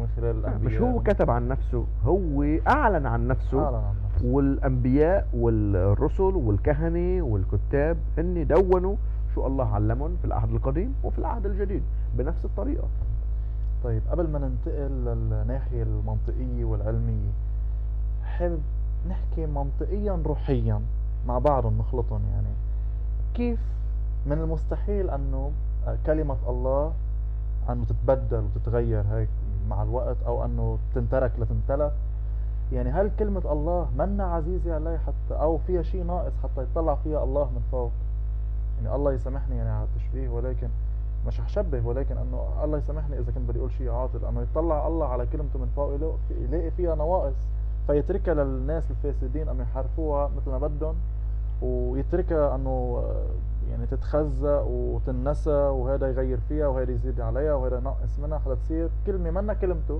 من خلال الأنبياء. مش هو كتب عن نفسه، هو أعلن عن نفسه. والأنبياء والرسل والكهنة والكتاب هن دونوا شو الله علمهم في العهد القديم وفي العهد الجديد بنفس الطريقة. طيب قبل ما ننتقل للناحية المنطقية والعلمية، حابب نحكي منطقيا روحيا مع بعض نخلطهم. يعني كيف من المستحيل أنه كلمة الله أنه تتبدل وتتغير هيك مع الوقت، أو أنه تنترك لتنتلف؟ يعني هل كلمة الله منا عزيزة عليه حتى، أو فيها شيء ناقص حتى يطلع فيها الله من فوق؟ يعني الله يسامحني يعني على التشبيه، ولكن مش هشبه، ولكن انه الله يسامحني اذا كنت بدي اقول شيء عاطل، انه يطلع الله على كلمته من فوق يلاقي فيها نواقص فيتركها للناس الفاسدين انه يحرفوها مثل ما بدهم، ويتركها انه يعني تتخزق وتنسى، وهذا يغير فيها وهذا يزيد عليها وهذا ينقص منها حتى تصير كلمه منا كلمته،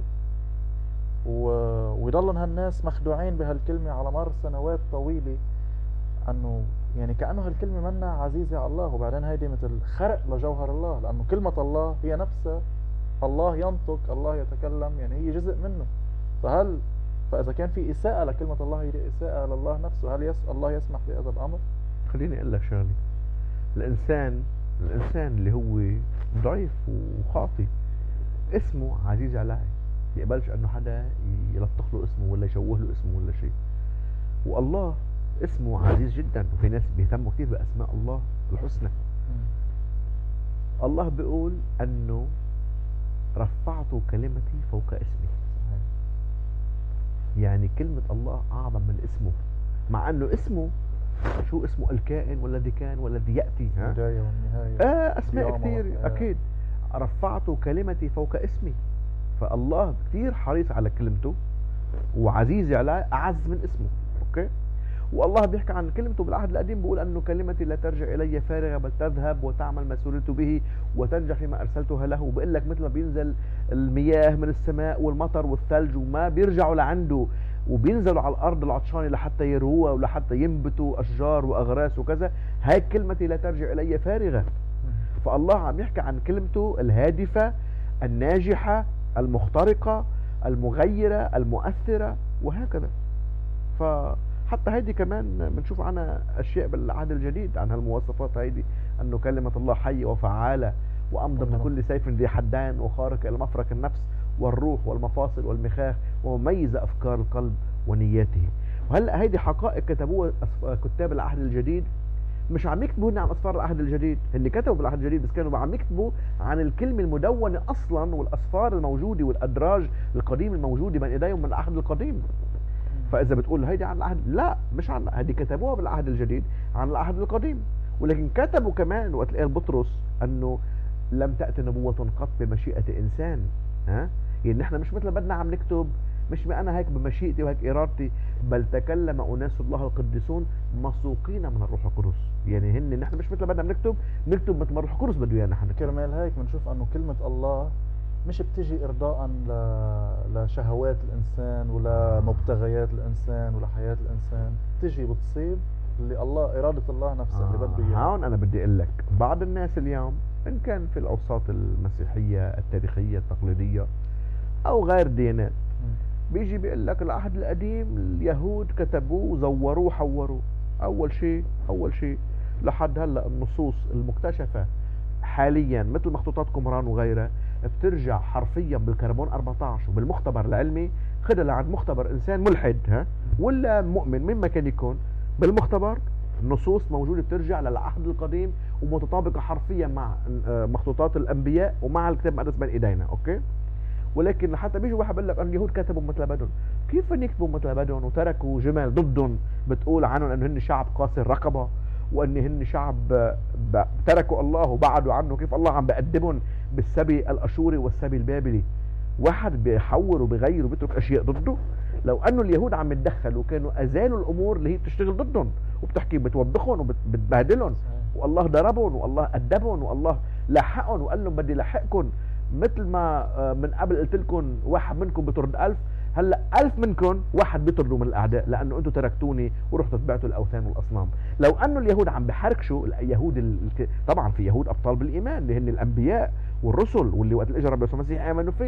ويضلن هالناس مخدوعين بهالكلمه على مر سنوات طويله، انه يعني كأنه هالكلمة منا عزيزة على الله. وبعدين هيدي مثل خرق لجوهر الله، لأنه كلمة الله هي نفسها الله، ينطق، الله يتكلم، يعني هي جزء منه. فإذا كان في إساءة لكلمة الله، هي إساءة لله نفسه. هل الله يسمح بهذا الأمر؟ خليني أقول لك شغلة. الإنسان اللي هو ضعيف وخاطئ اسمه عزيز عليه، يقبلش أنه حدا يلطخ له اسمه ولا يشوه له اسمه ولا شيء. والله اسمه عزيز جدا، وفي ناس بيهتموا كثير بأسماء الله الحسنى. الله بيقول أنه رفعت كلمتي فوق اسمي. يعني كلمة الله أعظم من اسمه، مع أنه اسمه شو اسمه؟ الكائن والذي كان والذي يأتي، البداية والنهاية، أسماء كثير أكيد. رفعت كلمتي فوق اسمي، فالله كثير حريص على كلمته وعزيز عليه، أعز من اسمه. أوكي. والله بيحكي عن كلمته بالعهد القديم، بيقول أنه كلمتي لا ترجع إلي فارغة بل تذهب وتعمل ما سررت به وتنجح فيما أرسلتها له. وبقول لك مثل ما بينزل المياه من السماء والمطر والثلج وما بيرجعوا لعنده، وبينزلوا على الأرض العطشانة لحتى يروها ولحتى ينبتوا أشجار وأغراس وكذا، هاي كلمتي لا ترجع إلي فارغة. فالله عم يحكي عن كلمته الهادفة الناجحة المخترقة المغيرة المؤثرة وهكذا. حتى هيدي كمان بنشوف عنها اشياء بالعهد الجديد عن هالمواصفات هيدي، انه كلمة الله حية وفعالة وامضى من كل سيف ذي حدان وخارق الى مفرق النفس والروح والمفاصل والمخاخ ومميزة افكار القلب ونياته. وهلا هيدي حقائق كتبوها كتاب العهد الجديد، مش عم يكتبوا عن اسفار العهد الجديد، اللي كتبوا بالعهد الجديد بس كانوا عم يكتبوا عن الكلمة المدونة اصلا والاسفار الموجودة والادراج القديم الموجودة بين ايديهم من العهد القديم. فاذا بتقول هيدي عن العهد، لا مش عن هيدي، كتبوها بالعهد الجديد عن العهد القديم. ولكن كتبوا كمان وقت قال بطرس انه لم تأتي نبوة قط بمشيئة انسان. يعني نحن مش مثل بدنا عم نكتب، مش انا هيك بمشيئتي وهيك ارادتي، بل تكلم اناس الله القديسون مسوقين من الروح القدس. يعني نحن مش مثل بدنا نكتب مثل ما الروح القدس بده ايانا نحن. كرمال هيك بنشوف انه كلمة الله مش بتجي ارضاء لشهوات الانسان ولا مبتغيات الانسان ولا حياة الانسان، بتجي بتصيب اللي الله ارادة الله نفسها اللي بده اياها. هون انا بدي اقول لك بعض الناس اليوم ان كان في الاوساط المسيحية التاريخية التقليدية او غير ديانات، بيجي بيقول لك العهد القديم اليهود كتبوه وزوروه وحوروه. اول شيء لحد هلا النصوص المكتشفة حاليا مثل مخطوطات قمران وغيرها بترجع حرفيا بالكربون 14 وبالمختبر العلمي، خدها لعند مختبر انسان ملحد ولا مؤمن مما كان يكون، بالمختبر النصوص موجودة بترجع للعهد القديم ومتطابقة حرفيا مع مخطوطات الانبياء ومع الكتاب المقدس بين ايدينا. اوكي. ولكن حتى بيجي واحد بيقول لك ان اليهود كتبوا مثل بدهم. كيف يكتبوا مثل بدهم وتركوا جمل ضدهم بتقول عنهم انه هن شعب قاسي الرقبة وان هن شعب تركوا الله وبعدوا عنه؟ كيف الله عم بقدمهم بالسبي الاشوري والسبي البابلي؟ واحد بيحور وبيغير وبيترك اشياء ضده. لو انه اليهود عم يتدخلوا وكانوا ازالوا الامور اللي هي بتشتغل ضدهم وبتحكي بتوبخهم وبتبهدلهم، والله ضربهم والله ادبهم والله لحقهم وقال لهم بدي لحقكم، مثل ما من قبل قلت لكم واحد منكم بيطرد 1000، هلا 1000 منكم واحد بيطردوا من الاعداء لانه انتم تركتوني ورحتوا تبعتوا الاوثان والاصنام. لو انه اليهود عم بحركشوا اليهود طبعا في يهود ابطال بالايمان اللي هن الانبياء والرسل واللي وقت الاجر رب يسوع المسيح امنوا فيه،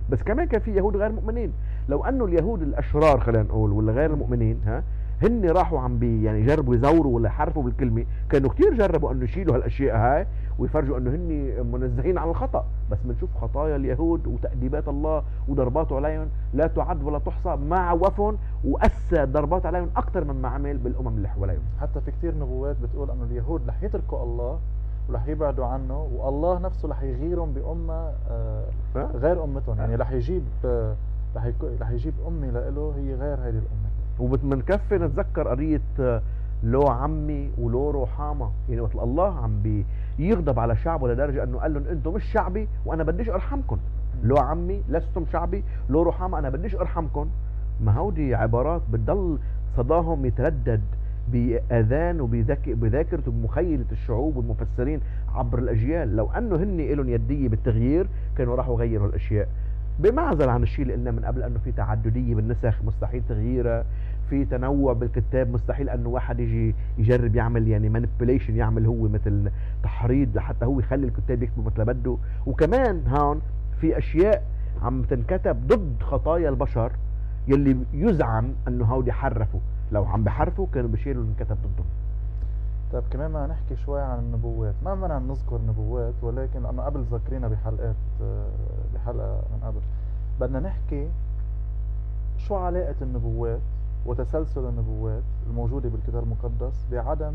بس كمان كان في يهود غير مؤمنين. لو انه اليهود الاشرار خلينا نقول ولا غير المؤمنين هن راحوا عم يعني يجربوا يزوروا ولا يحرفوا بالكلمه، كانوا كتير جربوا انه يشيلوا هالاشياء هاي ويفرجوا انه هن منزهين عن الخطا. بس بنشوف خطايا اليهود وتأديبات الله وضرباته عليهم لا تعد ولا تحصى، ما عوفهم واسى ضربات عليهم اكثر مما عمل بالامم اللي حواليهم. حتى في كتير نبوات بتقول انه اليهود رح يتركوا الله ورح يبعدوا عنه، والله نفسه رح يغيرهم بأمة غير أمتهم. يعني رح يجيب رح يجيب أمة لإله هي غير هذه الأمة. وبنكفي نتذكر قضية لو عمي ولو روحامة. يعني وقت الله عم بيغضب على شعبه لدرجة انه قال لهم انتم مش شعبي وانا بديش ارحمكم. لو عمي لستم شعبي، لو روحامة انا بديش ارحمكم. ما هودي عبارات بتضل صداهم يتردد بأذان وبذاكرة وبمخيلة الشعوب والمفسرين عبر الأجيال. لو أنه هن إلهم يدية بالتغيير كانوا راحوا يغيروا الأشياء، بمعزل عن الشيء اللي قلنا من قبل أنه في تعددية بالنسخ مستحيل تغييرها، في تنوع بالكتاب مستحيل أنه واحد يجي يجرب يعمل يعني manipulation، يعمل هو مثل تحريض لحتى هو يخلي الكتاب يكتبوا مثل بده. وكمان هون في أشياء عم تنكتب ضد خطايا البشر يلي يزعم أنه هودي حرفوا، لو عم بحرفوا كانوا بيشيلوا اللي انكتب ضدهم. طيب كمان ما نحكي شوي عن النبوات. ما بدنا نذكر نبوات، ولكن لأنه قبل ذكرينا بحلقة من قبل، بدنا نحكي شو علاقة النبوات وتسلسل النبوات الموجودة بالكتاب المقدس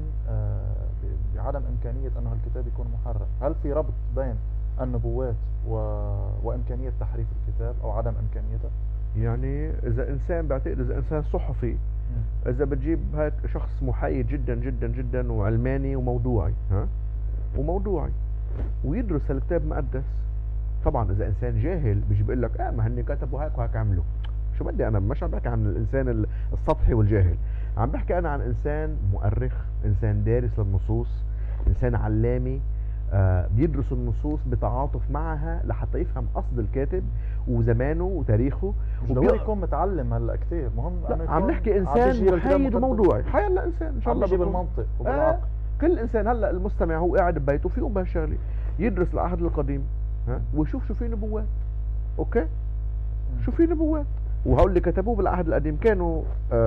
بعدم إمكانية أنه الكتاب يكون محرف. هل في ربط بين النبوات وإمكانية تحريف الكتاب أو عدم إمكانيتها؟ يعني إذا إنسان بعتقد إذا إنسان صحفي، إذا بتجيب هيك شخص محايد جدا جدا جدا وعلماني وموضوعي وموضوعي ويدرس الكتاب المقدس، طبعا إذا إنسان جاهل بيجي بيقول لك ما هن كتبوا هيك وهيك عملوا. شو بدي أنا مش عم بحكي عن الإنسان السطحي والجاهل، عم بحكي أنا عن إنسان مؤرخ، إنسان دارس للنصوص، إنسان علامي بيدرس النصوص بتعاطف معها لحتى يفهم قصد الكاتب وزمانه وتاريخه. مش ضروري يكون متعلم هلا كتير، مهم انه عم نحكي انسان محايد وموضوعي. حيلا انسان ان شاء الله بيجي بالمنطق وبالعقل. كل انسان هلا المستمع هو قاعد ببيته في يقوم بهالشغله، يدرس العهد القديم ويشوف شو في نبوات. اوكي، شو في نبوات، وهول اللي كتبوه بالعهد القديم كانوا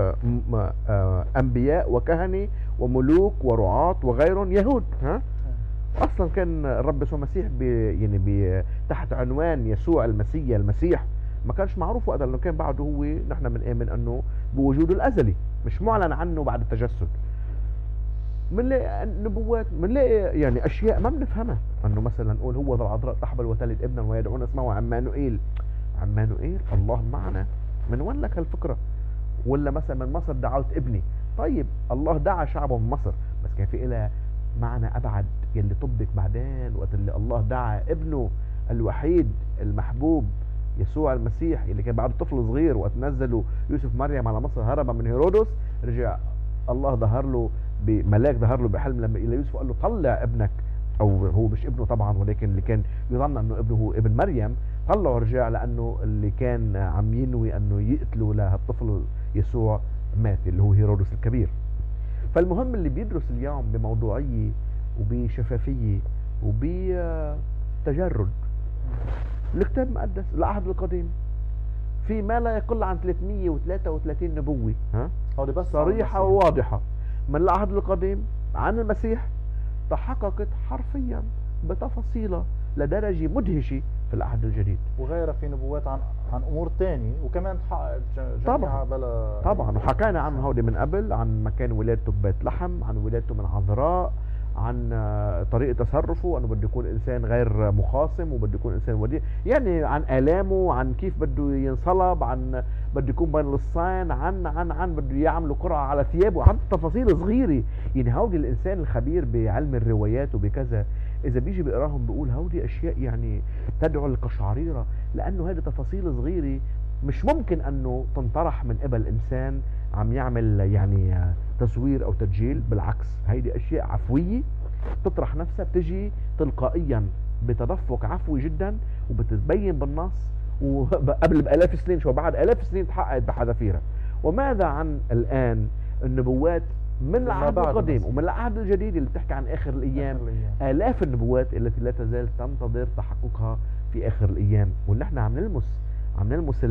انبياء وكهنه وملوك ورعاة وغيرهم يهود. اصلا كان الرب يسوع المسيح تحت عنوان يسوع المسيح ما كانش معروف وقتها، لانه كان بعده هو نحن بنآمن انه بوجوده الازلي مش معلن عنه بعد التجسد. بنلاقي نبوات، بنلاقي يعني اشياء ما بنفهمها، انه مثلا نقول هو ذا العذراء تحبل وتلد ابنا ويدعون اسمه عمانوئيل. عمانوئيل الله معنا، من وين لك هالفكره؟ ولا مثلا من مصر دعوت ابني. طيب الله دعا شعبه من مصر، بس كان في لها معنى ابعد يلي طبق بعدين وقت اللي الله دعا ابنه الوحيد المحبوب يسوع المسيح اللي كان بعد طفل صغير. وقت نزلوا يوسف مريم على مصر هربا من هيرودس، رجع الله ظهر له بملاك، ظهر له بحلم لما الى يوسف قال له طلع ابنك، او هو مش ابنه طبعا ولكن اللي كان يظن انه ابنه هو ابن مريم، طلعه ورجع لانه اللي كان عم ينوي انه يقتلوا لهالطفل يسوع مات، اللي هو هيرودس الكبير. فالمهم اللي بيدرس اليوم بموضوعية وبشفافية وبتجرد الكتاب المقدس العهد القديم في ما لا يقل عن 333 نبوة بس صريحة وواضحة من العهد القديم عن المسيح، تحققت حرفيا بتفاصيلها لدرجة مدهشة في العهد الجديد. وغيرها في نبوات عن امور تانية وكمان تحققت جميعها بلا طبعا. وحكينا عن هودي من قبل، عن مكان ولادته ببيت لحم، عن ولادته من عذراء، عن طريقة تصرفه انه بده يكون انسان غير مخاصم وبده يكون انسان وديع، يعني عن الامه، عن كيف بده ينصلب، عن بده يكون بين اللصان، عن بده يعملوا قرعة على ثيابه، عن تفاصيل صغيرة. يعني هودي الانسان الخبير بعلم الروايات وبكذا اذا بيجي بيقراهم بيقول هودي اشياء يعني تدعو للقشعريرة، لانه هذه تفاصيل صغيرة مش ممكن انه تنطرح من قبل انسان عم يعمل يعني تزوير او تسجيل. بالعكس هيدي اشياء عفوية تطرح نفسها، بتجي تلقائيا بتدفق عفوي جدا وبتتبين بالنص، وقبل بآلاف السنين شو بعد آلاف السنين تحققت بحذافيرها. وماذا عن الآن النبوات من العهد القديم ومن العهد الجديد اللي بتحكي عن آخر الأيام؟ آلاف النبوات التي لا تزال تنتظر تحققها في آخر الأيام، ونحن عم نلمس عم نلمس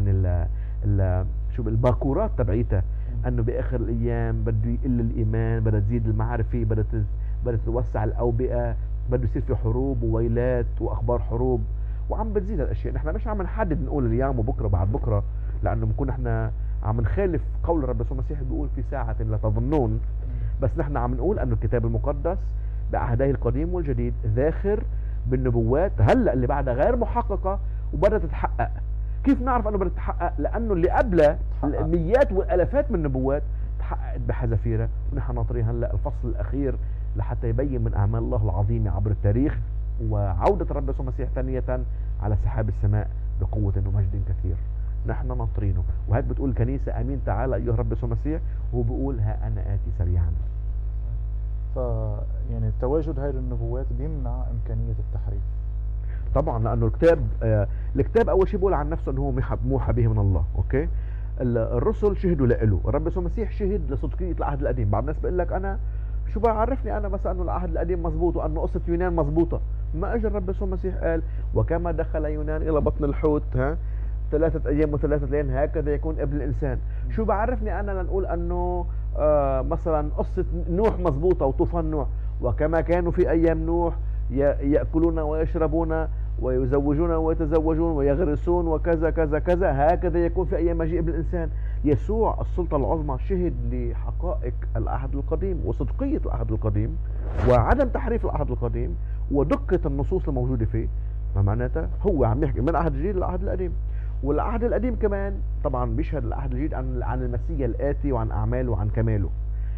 شو الباكورات تبعيتها، انه باخر الايام بده يقل الايمان، بدها تزيد المعرفه، بدها تتوسع الاوبئه، بده يصير في حروب وويلات واخبار حروب، وعم بتزيد هالاشياء. نحن مش عم نحدد نقول اليوم وبكره بعد بكره، لانه بنكون نحن عم نخالف قول الرب يسوع المسيح بيقول في ساعه لا تظنون. بس نحن عم نقول انه الكتاب المقدس بعهديه القديم والجديد ذاخر بالنبوات هلا اللي بعدها غير محققه وبدها تتحقق. كيف نعرف انه بدها تتحقق؟ لانه اللي قبلها المئات والالافات من النبوات تحققت بحذافيرها، ونحن ناطرين هلا الفصل الاخير لحتى يبين من اعمال الله العظيمه عبر التاريخ وعوده الرب يسوع المسيح ثانيه على سحاب السماء بقوه ومجد كثير. نحن ناطرينه، وهيك بتقول الكنيسه امين تعالى ايها الرب يسوع المسيح، وهو بيقول ها انا اتي سريعا. ف يعني تواجد هاي النبوات بيمنع امكانيه التحريف طبعا، لانه الكتاب اول شيء بيقول عن نفسه انه هو موحى به من الله. اوكي، الرسل شهدوا له، الرب يسوع المسيح شهد لصدقيه العهد القديم. بعض الناس بيقول لك انا شو بعرفني انا مثلا انه العهد القديم مزبوط وانه قصه يونان مزبوطه؟ ما اجى الرب يسوع المسيح قال وكما دخل يونان الى بطن الحوت 3 ايام و3 ليال هكذا يكون ابن الانسان. شو بعرفني انا لنقول انه مثلا قصه نوح مزبوطه وطوفان نوح، وكما كانوا في ايام نوح ياكلون ويشربون ويزوجون ويتزوجون ويغرسون وكذا كذا كذا، هكذا يكون في ايام مجيء ابن الانسان. يسوع السلطه العظمى شهد لحقائق العهد القديم وصدقيه العهد القديم وعدم تحريف العهد القديم ودقه النصوص الموجوده فيه. ما معناتها هو عم يحكي من العهد الجديد للعهد القديم، والعهد القديم كمان طبعا بيشهد العهد الجديد عن المسيح الآتي وعن أعماله وعن كماله.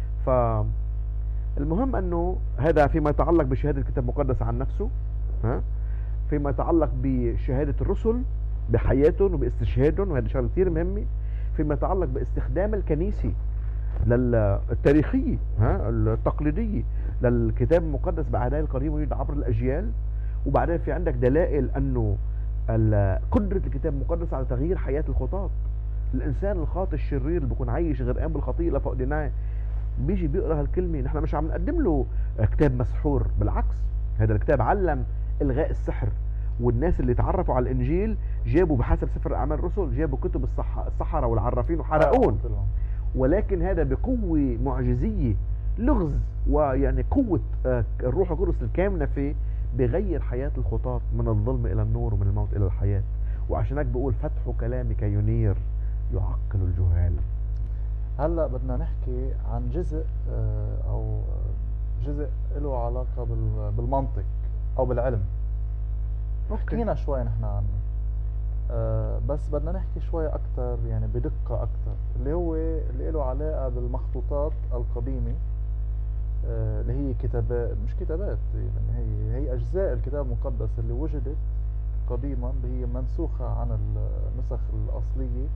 فالمهم أنه هذا فيما يتعلق بشهادة الكتاب المقدس عن نفسه، فيما يتعلق بشهادة الرسل بحياتهم وباستشهادهم، وهذا شغله كثير مهمة. فيما يتعلق باستخدام الكنيسة التاريخية التقليدية للكتاب المقدس بعهديه القديم والجديد عبر الأجيال. وبعدين في عندك دلائل أنه قدرة الكتاب المقدس على تغيير حياة الخطاة. الإنسان الخاطئ الشرير اللي بيكون عايش غرقان بالخطيئة لفقدناه بيجي بيقرأ هالكلمة. نحن مش عم نقدم له كتاب مسحور، بالعكس هذا الكتاب علم إلغاء السحر. والناس اللي تعرفوا على الإنجيل جابوا بحسب سفر أعمال الرسل جابوا كتب السحرة والعرافين وحرقون، ولكن هذا بقوة معجزية لغز ويعني قوة الروح القدس الكامنة فيه بغير حياة الخطاة من الظلم إلى النور ومن الموت إلى الحياة. وعشان هيك بقول فتح كلامك ينير يعقل الجهال. هلا بدنا نحكي عن جزء أو جزء له علاقة بالمنطق أو بالعلم. حكينا شوي نحن عنه، بس بدنا نحكي شوي أكتر يعني بدقة أكتر، اللي له علاقة بالمخطوطات القديمة، اللي هي كتابات مش كتابات، يعني هي أجزاء الكتاب المقدس اللي وجدت قديما، اللي هي منسوخة عن النسخ الأصلية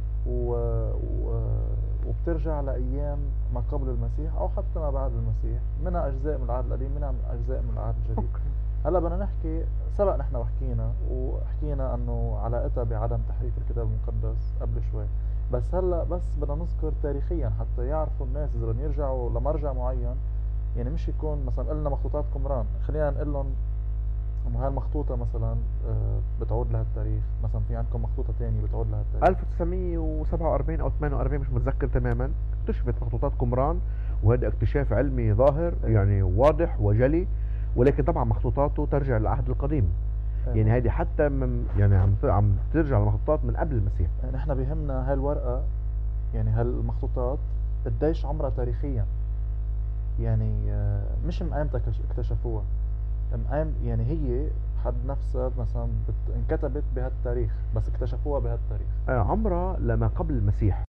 وبترجع لأيام ما قبل المسيح أو حتى ما بعد المسيح، منها أجزاء من العهد القديم منها أجزاء من العهد الجديد. هلا بدنا نحكي، سبق نحن وحكينا أنه علاقتها بعدم تحريف الكتاب المقدس قبل شوي، بس هلا بس بدنا نذكر تاريخيا حتى يعرفوا الناس إذا بدهم يرجعوا لمرجع معين. يعني مش يكون مثلا قلنا مخطوطات قمران، خلينا نقول لهم انه هاي المخطوطة مثلا بتعود لها التاريخ، مثلا في عندكم مخطوطة تانية بتعود لها التاريخ 1947 او 48 مش متذكر تماما، اكتشفت مخطوطات قمران، وهذا اكتشاف علمي ظاهر يعني واضح وجلي. ولكن طبعا مخطوطاته ترجع للعهد القديم، يعني هذه حتى من يعني عم ترجع لمخطوطات من قبل المسيح. نحن بيهمنا هاي الورقة، يعني هالمخطوطات قديش عمرها تاريخيا، يعني مش من ايمتى اكتشفوها، يعني هي حد نفسها مثلا انكتبت بهالتاريخ بس اكتشفوها بهالتاريخ، عمرها لما قبل المسيح.